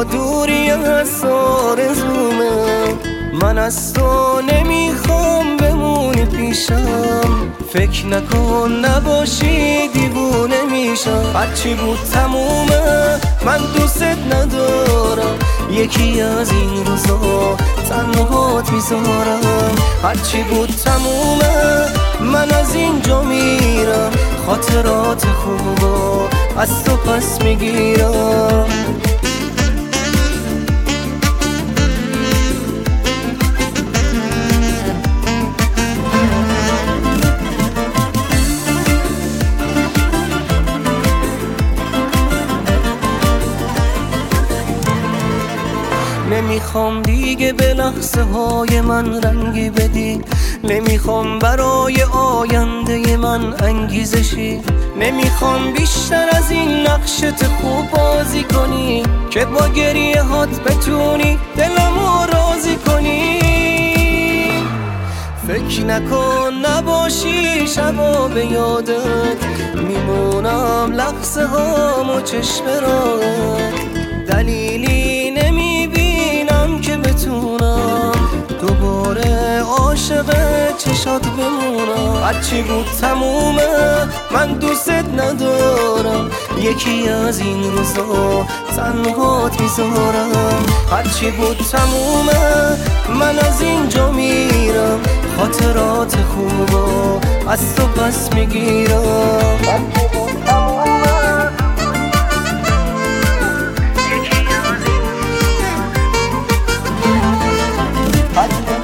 با دوری از آرزومه. من از تو نمیخوام بمونی پیشم، فکر نکن نباشی دیوونه میشم. هرچی بود تمومه، من دوست ندارم، یکی از این روزا تنهات میذارم. هرچی بود تمومه، من از اینجا میرم، خاطرات خوبا از تو پس میگیرم. نمیخوام دیگه به لحظه های من رنگی بدی، نمیخوام برای آینده من انگیزشی. نمیخوام بیشتر از این نقشت خوب بازی کنی، که با گریه هات بتونی دلمو راضی کنی. فکر نکن نباشی شبا به یادت، میمونم لحظه هامو چشم راهت. دلیلی نمیبینم که بتونم دوباره عاشق چشات بمونم. هرچی بود تمومه، من دوست ندارم، یکی از این روزا تنهات میذارم. هرچی بود تمومه، من از اینجا میرم، خاطرات خوبا از تو پس میگیرم. هرچی بود تمومه، یکی از این